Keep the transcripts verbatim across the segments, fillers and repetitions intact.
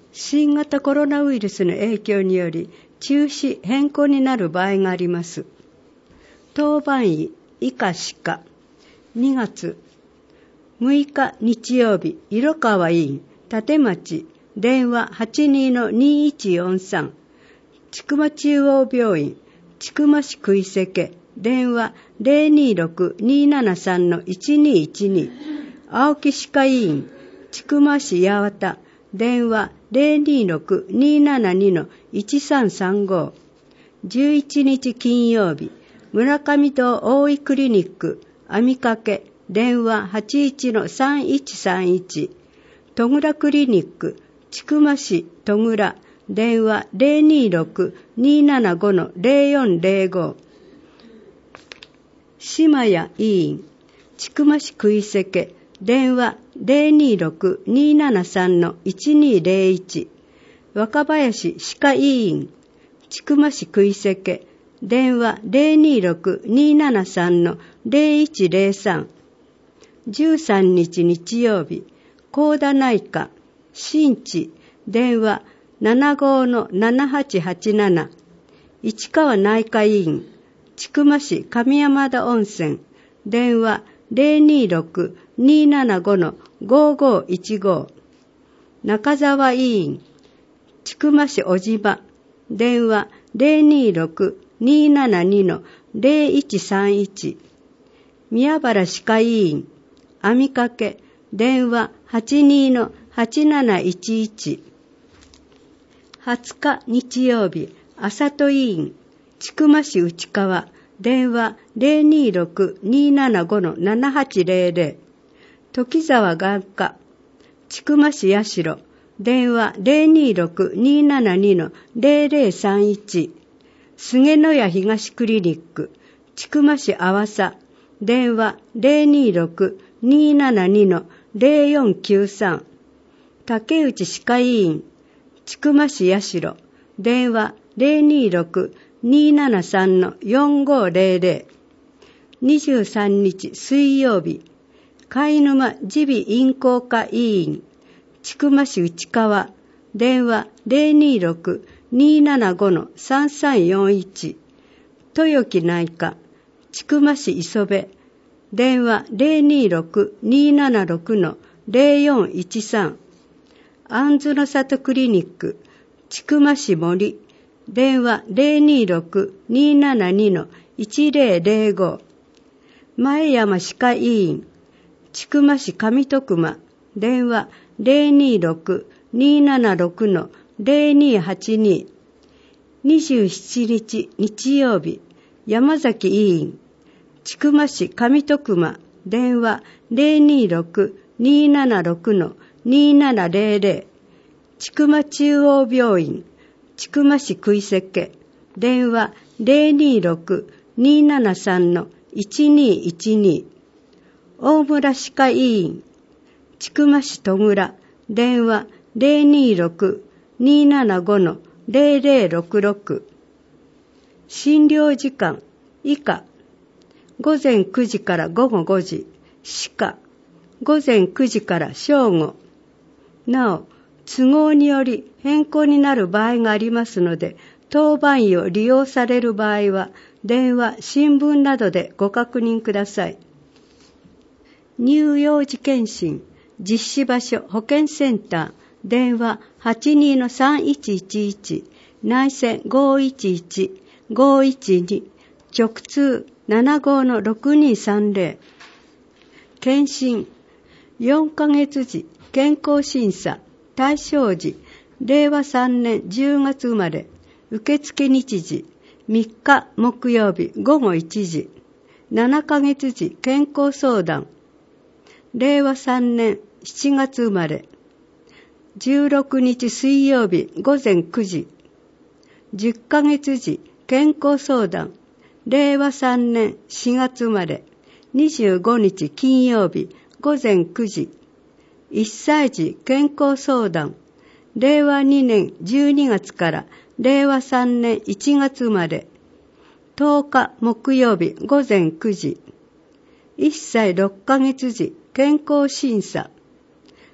新型コロナウイルスの影響により中止変更になる場合があります。当番医以下歯科にがつむいか日曜日、色川医院立町電話 はちにーのにいちよんさん、千曲中央病院千曲市食いせけ電話 ゼロにーろくにーななさんのいちにーいちに、青木歯科医院千曲市八幡電話 ゼロにーろくにーななにのいちさんさんご、じゅういちにち金曜日、村上堂大井クリニック網掛け電話 はちいちのさんいちさんいち、戸倉クリニック千曲市戸倉電話 ゼロにーろくにーななごのゼロよんゼロご、島谷医院千曲市食いせけ電話 ゼロにーろくにーななさんのいちにーゼロいち、若林歯科医院千曲市食いせけ電話 ゼロにーろくにーななさんのゼロいちゼロさん、じゅうさんにち日曜日、高田内科新地電話 ななごのななはちはちなな、市川内科医院千曲市上山田温泉電話 ゼロにーろくにーななごのごごいちご、中沢医院千曲市小島電話 ゼロにーろくにーななにのゼロいちさんいち、宮原歯科医院網掛け電話 はちにーのはちなないちいち、はつか日曜日、麻戸医院千曲市内川電話 ゼロにーろくにーななごのななはちゼロゼロ、時沢眼科千曲市八代電話 ゼロにーろくにーななにのゼロゼロさんいち、菅野谷東クリニック千曲市阿波佐電話 ゼロにーろくにーななにのゼロよんきゅうさん、竹内歯科医院千曲市八代電話 ゼロにーろくにーななさんのよんごゼロゼロ、にじゅうさんにち水曜日、貝沼耳鼻咽喉科医院千曲市内川電話 ゼロにーろくにーななごのさんさんよんいち、豊木内科千曲市磯部電話 ゼロにーろくにーななろくのゼロよんいちさん、安住の里クリニック千曲市森電話 ゼロにーろくにーななにのいちゼロゼロご、前山歯科医院千曲市上徳間電話 ゼロにーろくにーななろくのゼロにーはちに、にじゅうしちにち日曜日、山崎医院千曲市上徳間電話 ゼロにーろくにーななろくのにーななゼロゼロ、千曲中央病院千曲市食いせけ電話 ゼロにーろくにーななさんのいちにーいちに、大村歯科医院千曲市戸倉電話 ゼロにーろくにーななごのゼロゼロろくろく、診療時間以下午前くじから午後ごじ、歯科午前くじから正午。なお都合により変更になる場合がありますので、当番医を利用される場合は電話、新聞などでご確認ください。乳幼児検診実施場所保健センター電話 はちにーのさんいちいちいち、内線 ごいちいち ごいちに、直通 ななごのろくにーさんゼロ、検診よんかげつ時健康審査対象時れいわさんねんじゅうがつ生まれ、受付日時みっか木曜日ごごいちじ、ななかげつ時健康相談れいわさんねんしちがつ生まれ、じゅうろくにち水曜日ごぜんくじ、じゅっかげつ時健康相談れいわさんねんしがつ生まれ、にじゅうごにち金曜日ごぜんくじ、いっさい児健康相談れいわにねんじゅうにがつかられいわさんねんいちがつ生まれ、とおか木曜日ごぜんくじ、いっさいろっかげつ児健康審査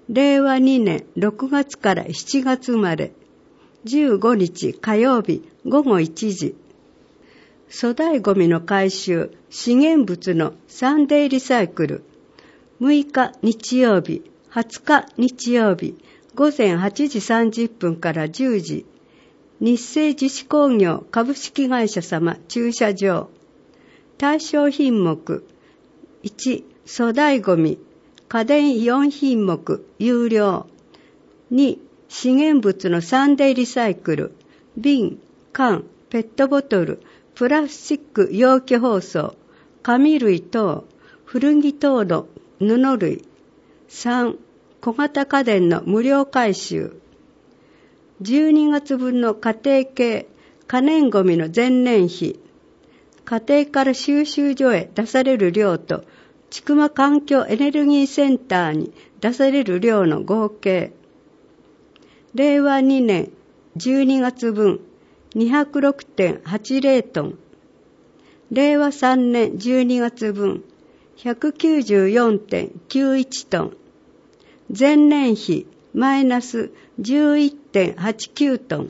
れいわにねんろくがつからしちがつ生まれ、じゅうごにち火曜日ごごいちじ。粗大ごみの回収、資源物のサンデーリサイクル。むいか日曜日、はつか日曜日、ごぜんはちじさんじゅっぷんからじゅうじ。日清樹脂工業株式会社様駐車場。対象品目。いち、粗大ごみ、家電よんひんもく、有料。に、資源物のサンデーリサイクル、瓶、缶、ペットボトル、プラスチック容器包装、紙類等、古着等の布類。さん、小型家電の無料回収。じゅうにがつぶんの家庭系可燃ごみの前年比。家庭から収集所へ出される量と、千曲環境エネルギーセンターに出される量の合計。れいわにねんじゅうにがつぶん にひゃくろくてんはちぜろ トン。れいわさんねんじゅうにがつぶん ひゃくきゅうじゅうよんてんきゅういち トン。前年比マイナス じゅういってんはちきゅう トン。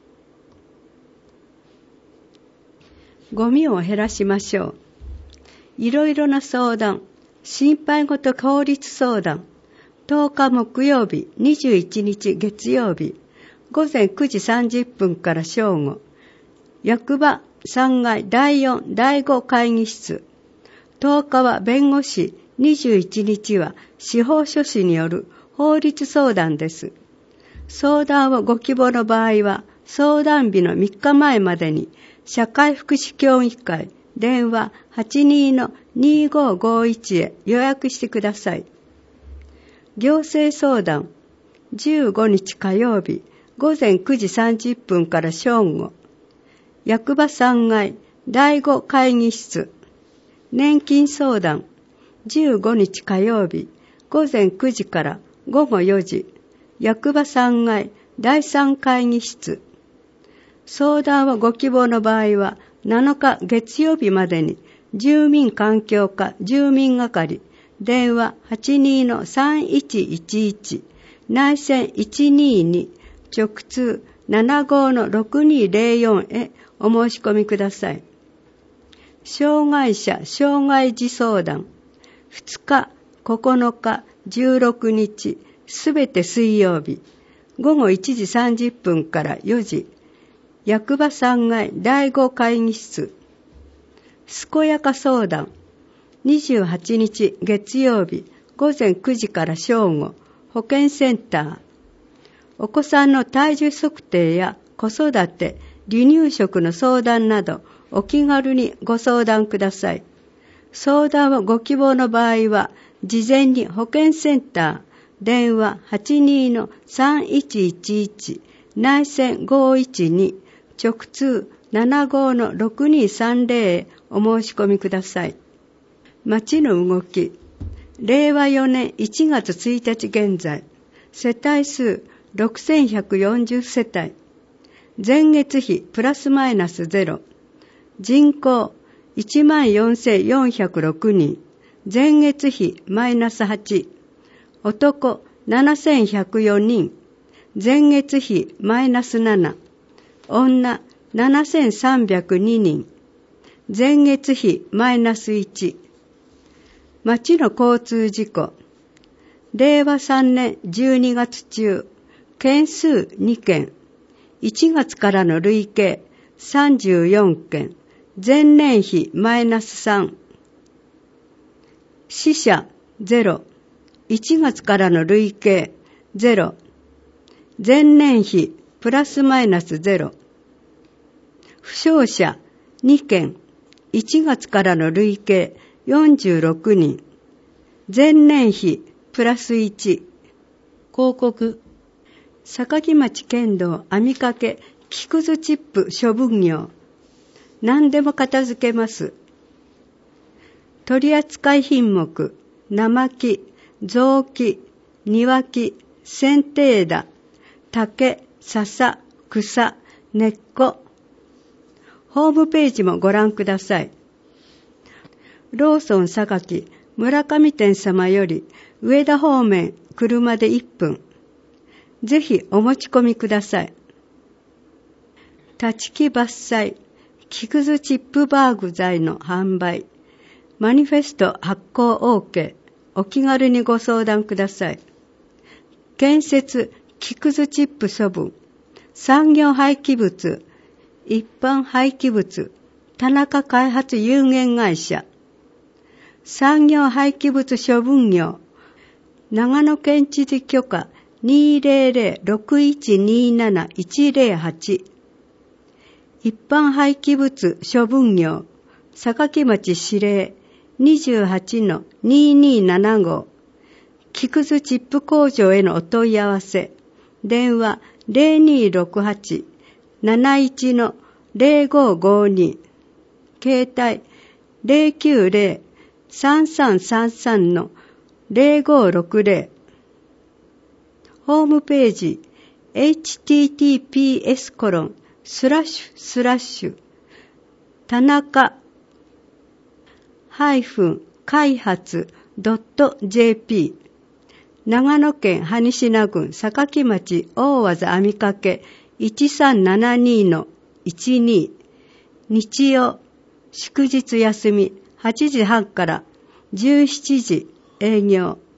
ゴミを減らしましょう。いろいろな相談、心配事法律相談、とおか木曜日、にじゅういちにち月曜日、ごぜんくじさんじゅっぷんから正午、役場さんがいだいよん、だいご会議室、とおかは弁護士、にじゅういちにちは司法書士による法律相談です。相談をご希望の場合は、相談日のみっかまえまでに、社会福祉協議会、電話 はちにーのにーごーごーいち へ予約してください。行政相談、じゅうごにち火曜日、ごぜんくじさんじゅっぷんから正午、役場さんがいだいご会議室、年金相談、じゅうごにち火曜日、ごぜんくじからごごよじ、役場さんがいだいさん会議室。相談をご希望の場合は、なのか月曜日までに、住民環境課住民係、電話 はちにーのさんいちいちいち、内線いちにーに、直通 ななごーのろくにーぜろよん へお申し込みください。障害者障害児相談、ふつか、ここのか、じゅうろくにち、すべて水曜日、ごごいちじさんじゅっぷんからよじ、役場さんがいだいご会議室。健やか相談、にじゅうはちにち月曜日ごぜんくじから正午、保健センター。お子さんの体重測定や子育て、離乳食の相談など、お気軽にご相談ください。相談をご希望の場合は、事前に保健センター、電話 はちにーのさんいちいちいち、内線ごいちに、直通 ななごーのろくにーさんぜろ へお申し込みください。町の動き、れいわよねんいちがつついたち現在、世帯数ろくせんひゃくよんじゅうせたい、前月比プラスマイナスゼロ、人口いちまんよんせんよんひゃくろくにん、前月比マイナスはち、男ななせんひゃくよにん、前月比マイナスなな、女ななせんさんびゃくににん、前月比マイナスいち。町の交通事故、れいわさんねんじゅうにがつ中、件数にけん、いちがつからの累計さんじゅうよんけん、前年比マイナスさん。死者ゼロ、いちがつからの累計ゼロ、前年比プラスマイナスゼロ。負傷者にけん、いちがつからの累計よんじゅうろくにん、前年比プラスいち。広告、坂町県道網掛け木くずチップ処分業、何でも片付けます。取扱品目、生木、雑木、庭木、剪定枝、竹、笹、草、根っこ。ホームページもご覧ください。ローソン榊村上店様より上田方面車でいっぷん。ぜひお持ち込みください。立木伐採、木くずチップバーグ材の販売。マニフェスト発行 OK。お気軽にご相談ください。建設、木くずチップ処分。産業廃棄物、一般廃棄物、田中開発有限会社。産業廃棄物処分業、長野県知事許可 にーぜろぜろ ろくいちにーなな いちぜろはち。一般廃棄物処分業、坂町指令 にじゅうはちのにーにーななご。木くずチップ工場へのお問い合わせ。電話ゼロにーろくはち なないちのゼロごごに。携帯ゼロきゅうゼロ さんさんさんさんのゼロごろくゼロ。ホームページ エイチティーティーピーエスコロンスラッシュスラッシュ田中ハイフン開発ドットジェーピー。長野県羽科郡坂町大和網掛いちさんななにのいちに。日曜祝日休みはちじはんからじゅうしちじ営業。